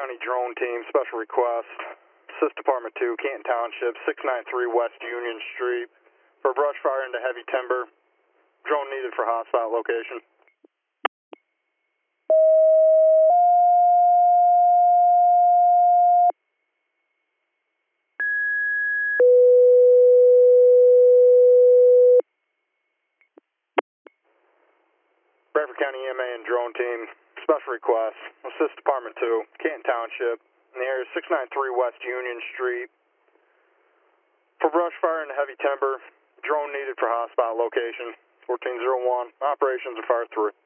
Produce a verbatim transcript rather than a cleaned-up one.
County drone team, special request. Assist Department two, Canton Township, six ninety-three West Union Street. For brush fire into heavy timber. Drone needed for hostile location. Bradford County E M A and drone team, special request. Assist Department two, Canton Township, in the area six ninety-three West Union Street. For brush fire into heavy timber, drone needed for hostile location. fourteen oh one, operations are fire through.